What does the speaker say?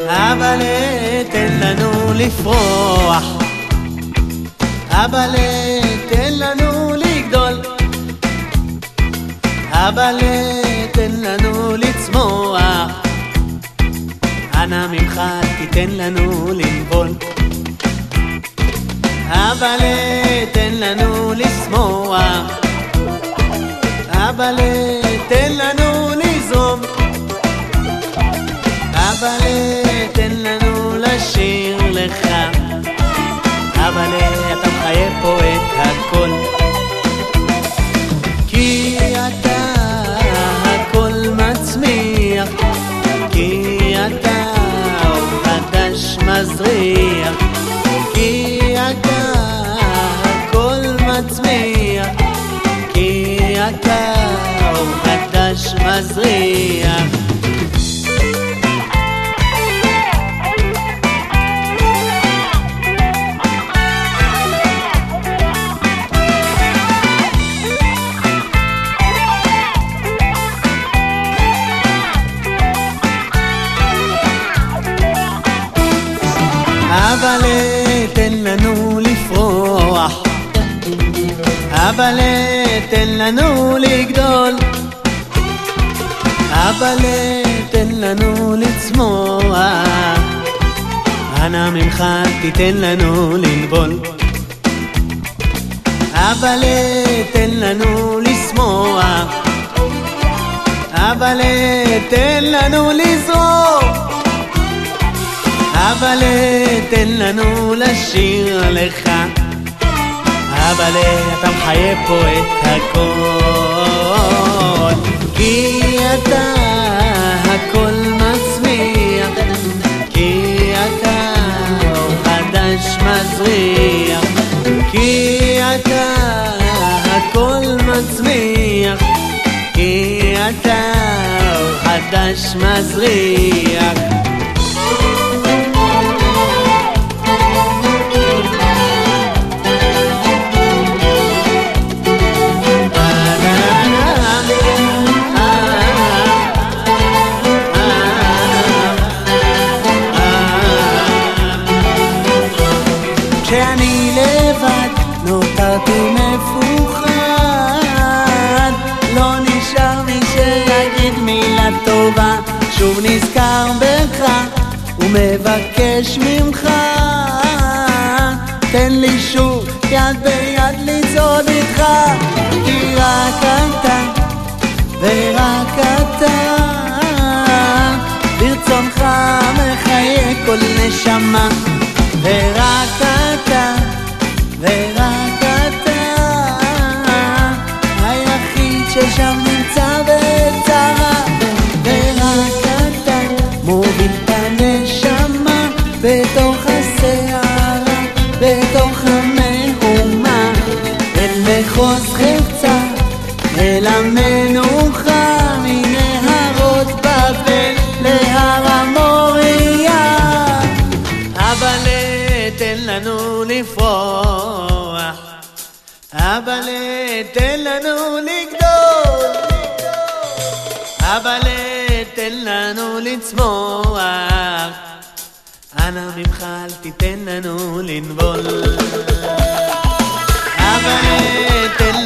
אבל תן לנו לפרוח, אבל תן לנו לגדול, אבל תן לנו לצמוח, אנא ממך תיתן לנו לנבול, אבל תן לנו לשמוח, אבל תן לנו לזרום, אבל תן לנו לשיר לך, אבל אתה מחייב פה את הכל, כי אתה הכל מצמיח, כי אתה אור חדש מזריח, כי אתה הכל מצמיח, כי אתה אור חדש מזריח. אבל תן לנו לפרוח, אבל תן לנו לגדול, אבל תן לנו לצמוח, אנא ממך תיתן לנו לנבול, אבל תן לנו לשמוח, אבל תן לנו לזרום, אבל תן לנו לשיר לך, אבל אתה מחייב פה את הכל, כי אתה הכל מצמיח, כי אתה אור חדש מזריח, כי אתה הכל מצמיח, כי אתה אור חדש מזריח. כשאני לבד נותרתי מפוחד, לא נשאר מי שיגיד מילה טובה, שוב נזכר בך ומבקש ממך, תן לי שוב יד ביד לצעוד איתך, כי רק אתה ורק אתה ברצונך מחיה כל נשמה, ורק אתה, ורק אתה היחיד ששם נמצא בצרה, ורק אתה מוביל את הנשמה בתוך הסערה, בתוך המהומה, אל מחוז חפצה, אל המנוחה, מנהרות בבל להר המוריה, אבל תן לנו לפרוח, אבל תן לנו לגדול, אבל תן לנו לצמוח, אנא ממך אל תיתן לנו לנבול, אבל תן